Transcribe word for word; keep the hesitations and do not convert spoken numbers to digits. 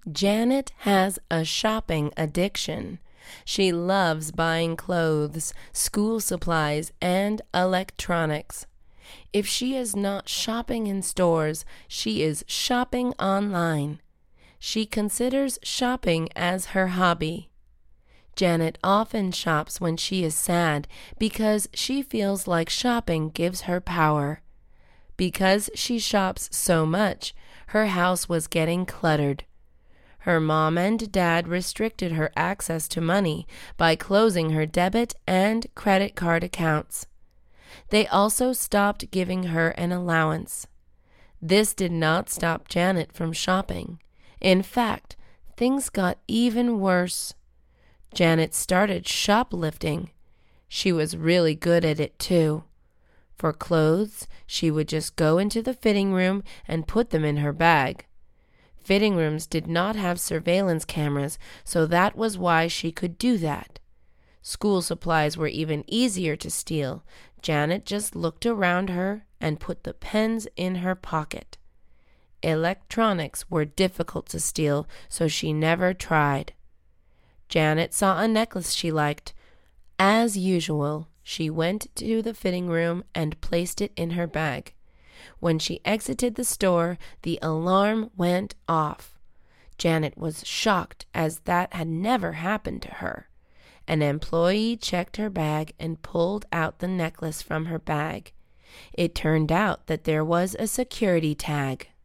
Janet has a shopping addiction. She loves buying clothes, school supplies, and electronics. If she is not shopping in stores, she is shopping online. She considers shopping as her hobby. Janet often shops when she is sad because she feels like shopping gives her power. Because she shops so much, her house was getting cluttered. Her mom and dad restricted her access to money by closing her debit and credit card accounts. They also stopped giving her an allowance. This did not stop Janet from shopping. In fact, things got even worse. Janet started shoplifting. She was really good at it too. For clothes, she would just go into the fitting room and put them in her bag. Fitting rooms did not have surveillance cameras, so that was why she could do that. School supplies were even easier to steal. Janet just looked around her and put the pens in her pocket. Electronics were difficult to steal, so she never tried. Janet saw a necklace she liked. As usual, she went to the fitting room and placed it in her bag. When she exited the store, the alarm went off. Janet was shocked, as that had never happened to her. An employee checked her bag and pulled out the necklace from her bag. It turned out that there was a security tag.